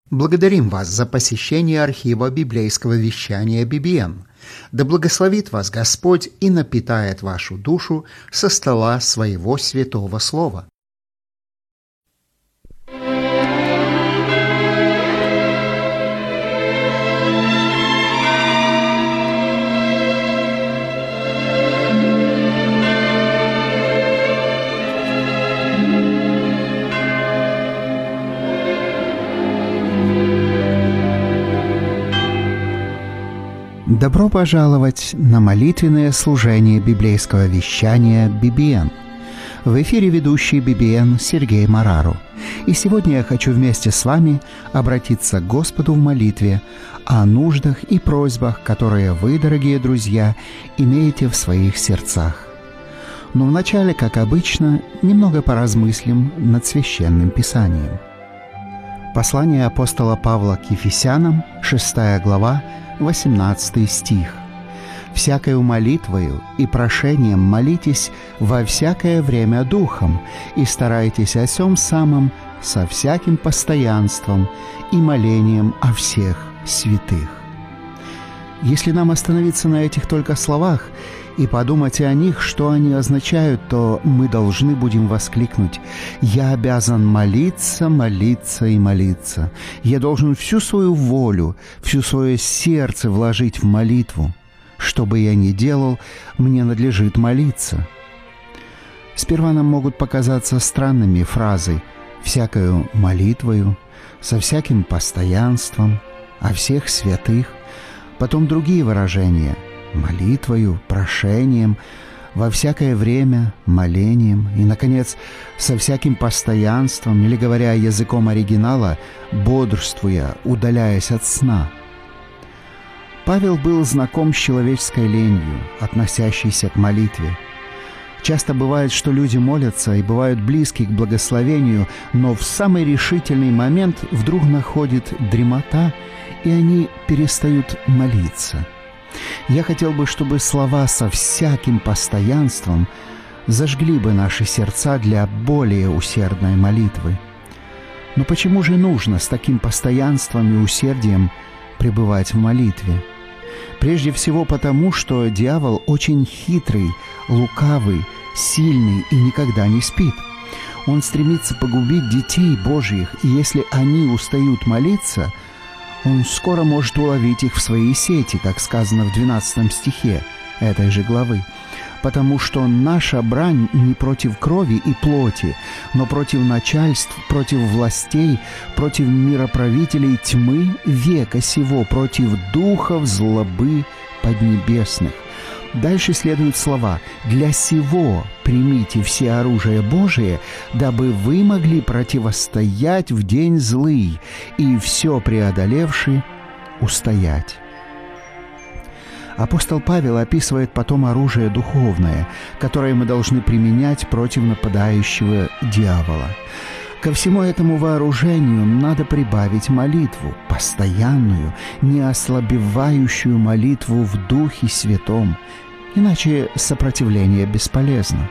Благодарим вас за посещение архива библейского вещания BBN. Да благословит вас Господь и напитает вашу душу со стола своего святого слова. Добро пожаловать на молитвенное служение библейского вещания BBN. В эфире ведущий BBN Сергей Марару. И сегодня я хочу вместе с вами обратиться к Господу в молитве о нуждах и просьбах, которые вы, дорогие друзья, имеете в своих сердцах. Но вначале, как обычно, немного поразмыслим над Священным Писанием. Послание апостола Павла к Ефесянам, 6 глава, 18 стих. «Всякою молитвою и прошением молитесь во всякое время духом, и старайтесь о сем самом со всяким постоянством и молением о всех святых». Если нам остановиться на этих только словах и подумать о них, что они означают, то мы должны будем воскликнуть: «Я обязан молиться, молиться и молиться. Я должен всю свою волю, всю свое сердце вложить в молитву. Что бы я ни делал, мне надлежит молиться». Сперва нам могут показаться странными фразы «всякою молитвою», «со всяким постоянством», «о всех святых». Потом другие выражения молитвою, прошением, во всякое время, молением и, наконец, со всяким постоянством, или, говоря языком оригинала, бодрствуя, удаляясь от сна. Павел был знаком с человеческой ленью, относящейся к молитве. Часто бывает, что люди молятся и бывают близки к благословению, но в самый решительный момент вдруг находит дремота, и они перестают молиться. Я хотел бы, чтобы слова «со всяким постоянством» зажгли бы наши сердца для более усердной молитвы. Но почему же нужно с таким постоянством и усердием пребывать в молитве? Прежде всего потому, что дьявол очень хитрый, лукавый, сильный и никогда не спит. Он стремится погубить детей Божьих, и если они устают молиться, он скоро может уловить их в свои сети, как сказано в 12 стихе этой же главы. Потому что наша брань не против крови и плоти, но против начальств, против властей, против мироправителей тьмы века сего, против духов злобы поднебесных. Дальше следуют слова: «Для сего примите все оружие Божие, дабы вы могли противостоять в день злый, и все преодолевши устоять». Апостол Павел описывает потом оружие духовное, которое мы должны применять против нападающего дьявола. Ко всему этому вооружению надо прибавить молитву, постоянную, не ослабевающую молитву в Духе Святом, иначе сопротивление бесполезно.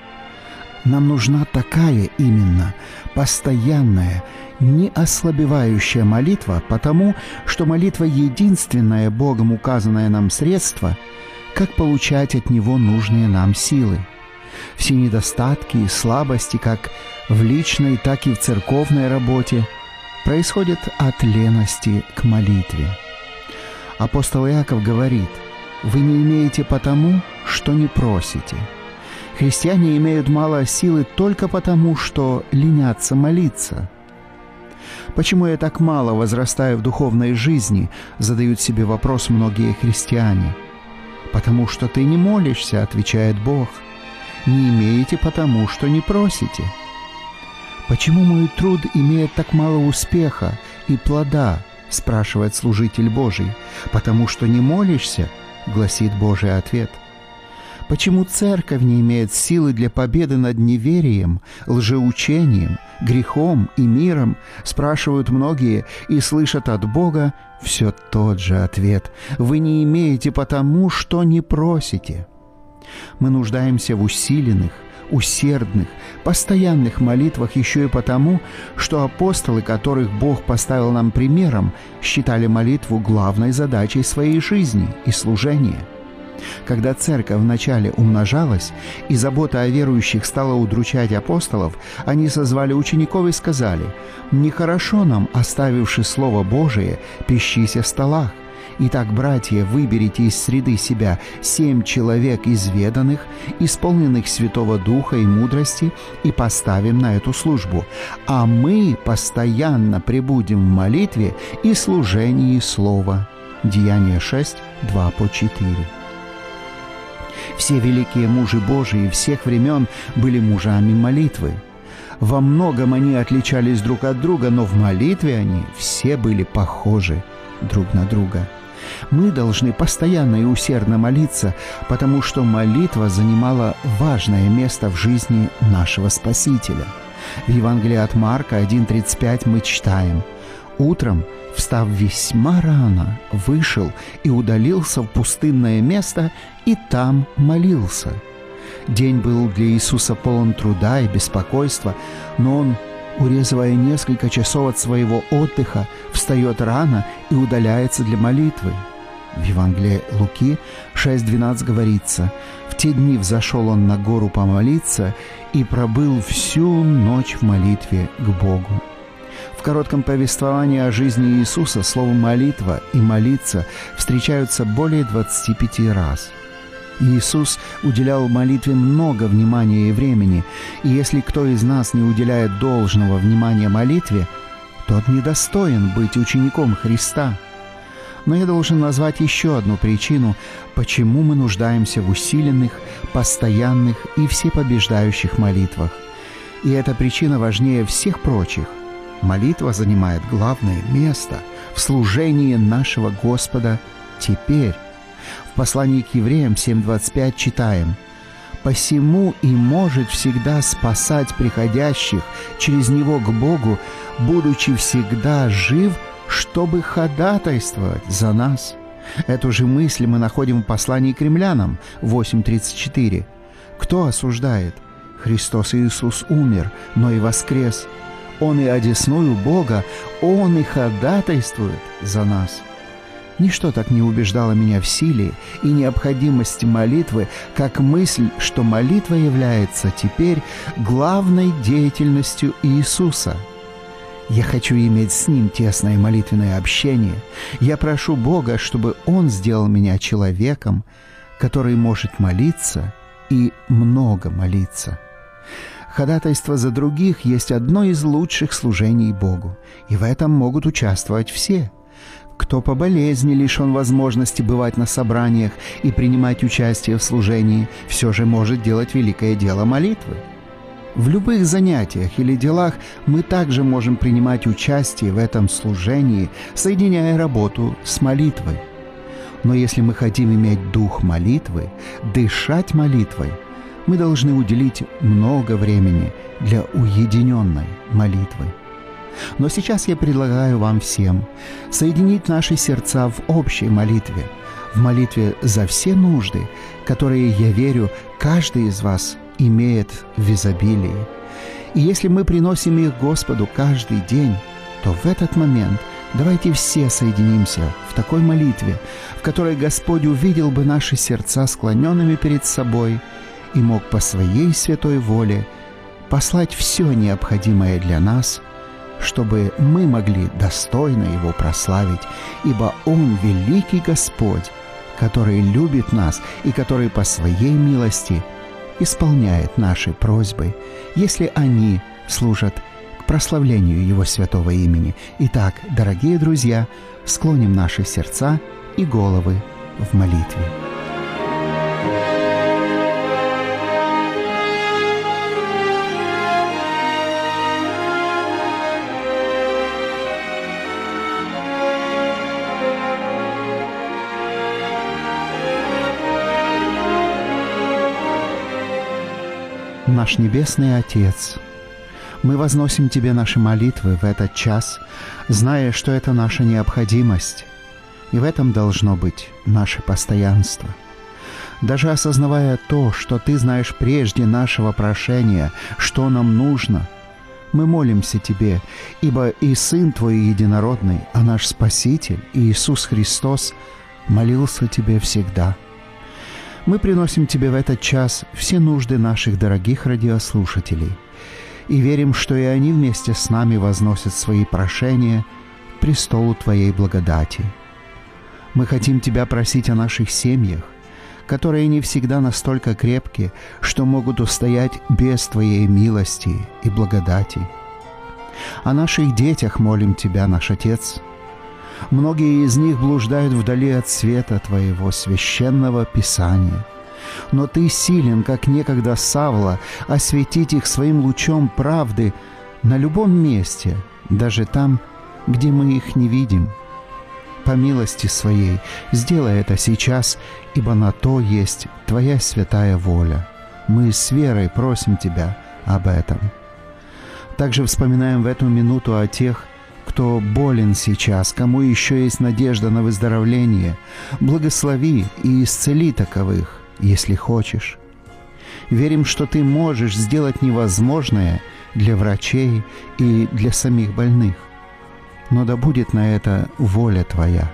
Нам нужна такая именно, постоянная, не ослабевающая молитва, потому что молитва — единственное Богом указанное нам средство, как получать от Него нужные нам силы. Все недостатки и слабости, как в личной, так и в церковной работе, происходят от лености к молитве. Апостол Иаков говорит: «Вы не имеете потому, что не просите». Христиане имеют мало силы только потому, что ленятся молиться. Почему я так мало возрастаю в духовной жизни, задают себе вопрос многие христиане. «Потому что ты не молишься», — отвечает Бог. «Не имеете потому, что не просите». «Почему мой труд имеет так мало успеха и плода?» — спрашивает служитель Божий. «Потому что не молишься», — гласит Божий ответ. Почему церковь не имеет силы для победы над неверием, лжеучением, грехом и миром, спрашивают многие и слышат от Бога все тот же ответ: «Вы не имеете потому, что не просите». Мы нуждаемся в усиленных, усердных, постоянных молитвах еще и потому, что апостолы, которых Бог поставил нам примером, считали молитву главной задачей своей жизни и служения. Когда церковь вначале умножалась, и забота о верующих стала удручать апостолов, они созвали учеников и сказали: «Нехорошо нам, оставивши Слово Божие, пищись о столах. Итак, братья, выберите из среды себя 7 человек изведанных, исполненных Святого Духа и мудрости, и поставим на эту службу. А мы постоянно пребудем в молитве и служении Слова». Деяния 6, 2-4. Все великие мужи Божии всех времен были мужами молитвы. Во многом они отличались друг от друга, но в молитве они все были похожи друг на друга. Мы должны постоянно и усердно молиться, потому что молитва занимала важное место в жизни нашего Спасителя. В Евангелии от Марка 1:35 мы читаем: «Утром, встав весьма рано, вышел и удалился в пустынное место, и там молился». День был для Иисуса полон труда и беспокойства, но Он, урезывая несколько часов от своего отдыха, встает рано и удаляется для молитвы. В Евангелии Луки 6:12 говорится: «В те дни взошел Он на гору помолиться и пробыл всю ночь в молитве к Богу». В коротком повествовании о жизни Иисуса слово «молитва» и «молиться» встречаются более 25 раз. Иисус уделял молитве много внимания и времени, и если кто из нас не уделяет должного внимания молитве, тот недостоин быть учеником Христа. Но я должен назвать еще одну причину, почему мы нуждаемся в усиленных, постоянных и всепобеждающих молитвах. И эта причина важнее всех прочих. Молитва занимает главное место в служении нашего Господа теперь. В послании к Евреям 7:25 читаем: «Посему и может всегда спасать приходящих через Него к Богу, будучи всегда жив, чтобы ходатайствовать за нас». Эту же мысль мы находим в послании к Римлянам 8:34. «Кто осуждает? Христос Иисус умер, но и воскрес. Он и одесную Бога, Он и ходатайствует за нас». Ничто так не убеждало меня в силе и необходимости молитвы, как мысль, что молитва является теперь главной деятельностью Иисуса. Я хочу иметь с Ним тесное молитвенное общение. Я прошу Бога, чтобы Он сделал меня человеком, который может молиться и много молиться. Ходатайство за других есть одно из лучших служений Богу, и в этом могут участвовать все. Кто по болезни лишен возможности бывать на собраниях и принимать участие в служении, все же может делать великое дело молитвы. В любых занятиях или делах мы также можем принимать участие в этом служении, соединяя работу с молитвой. Но если мы хотим иметь дух молитвы, дышать молитвой, мы должны уделить много времени для уединенной молитвы. Но сейчас я предлагаю вам всем соединить наши сердца в общей молитве, в молитве за все нужды, которые, я верю, каждый из вас имеет в изобилии. И если мы приносим их Господу каждый день, то в этот момент давайте все соединимся в такой молитве, в которой Господь увидел бы наши сердца склоненными перед собой и мог по Своей святой воле послать все необходимое для нас, чтобы мы могли достойно Его прославить, ибо Он великий Господь, который любит нас и который по Своей милости исполняет наши просьбы, если они служат к прославлению Его святого имени. Итак, дорогие друзья, склоним наши сердца и головы в молитве. Наш Небесный Отец, мы возносим Тебе наши молитвы в этот час, зная, что это наша необходимость, и в этом должно быть наше постоянство. Даже осознавая то, что Ты знаешь прежде нашего прошения, что нам нужно, мы молимся Тебе, ибо и Сын Твой единородный, а наш Спаситель, Иисус Христос, молился Тебе всегда. Мы приносим Тебе в этот час все нужды наших дорогих радиослушателей и верим, что и они вместе с нами возносят свои прошения к престолу Твоей благодати. Мы хотим Тебя просить о наших семьях, которые не всегда настолько крепкие, что могут устоять без Твоей милости и благодати. О наших детях молим Тебя, наш Отец. Многие из них блуждают вдали от света Твоего священного Писания. Но Ты силен, как некогда Савла, осветить их своим лучом правды на любом месте, даже там, где мы их не видим. По милости Своей сделай это сейчас, ибо на то есть Твоя святая воля. Мы с верой просим Тебя об этом. Также вспоминаем в эту минуту о тех, кто болен сейчас, кому еще есть надежда на выздоровление. Благослови и исцели таковых, если хочешь. Верим, что Ты можешь сделать невозможное для врачей и для самих больных. Но да будет на это воля Твоя.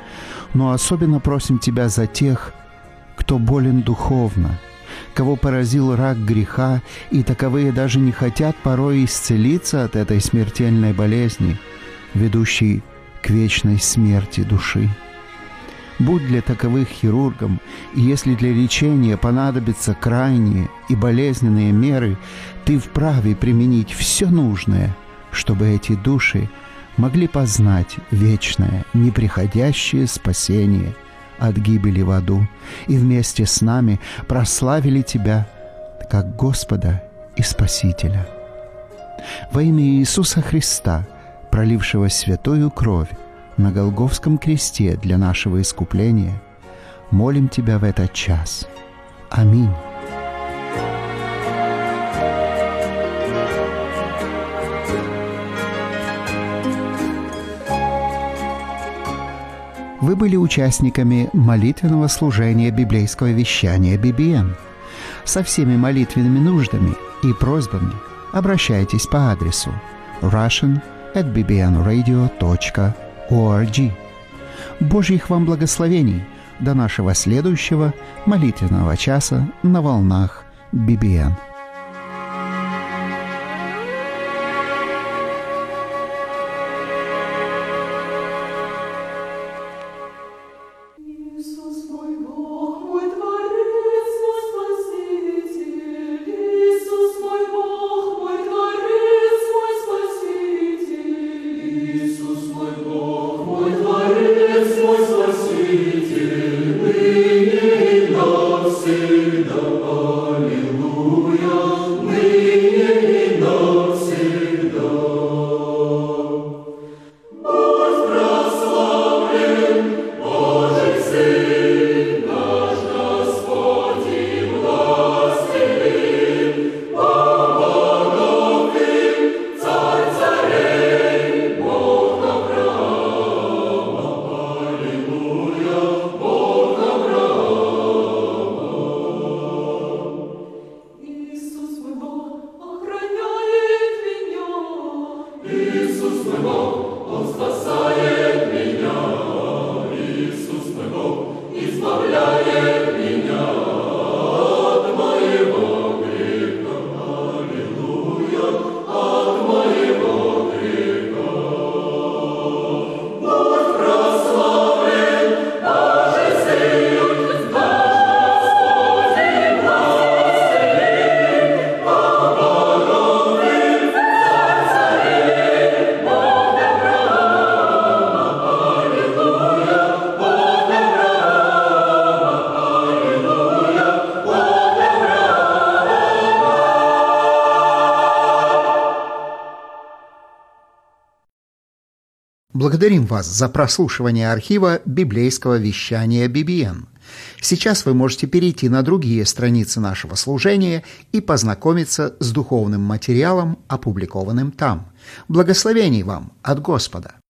Но особенно просим Тебя за тех, кто болен духовно, кого поразил рак греха, и таковые даже не хотят порой исцелиться от этой смертельной болезни, ведущей к вечной смерти души. Будь для таковых хирургом, и если для лечения понадобятся крайние и болезненные меры, Ты вправе применить все нужное, чтобы эти души могли познать вечное, неприходящее спасение от гибели в аду и вместе с нами прославили Тебя как Господа и Спасителя. Во имя Иисуса Христа, пролившего святую кровь на Голгофском кресте для нашего искупления, молим Тебя в этот час. Аминь. Вы были участниками молитвенного служения библейского вещания BBN. Со всеми молитвенными нуждами и просьбами обращайтесь по адресу russian@bbnradio.org. Божьих вам благословений до нашего следующего молитвенного часа на волнах BBN. Благодарим вас за прослушивание архива библейского вещания BBN. Сейчас вы можете перейти на другие страницы нашего служения и познакомиться с духовным материалом, опубликованным там. Благословений вам от Господа!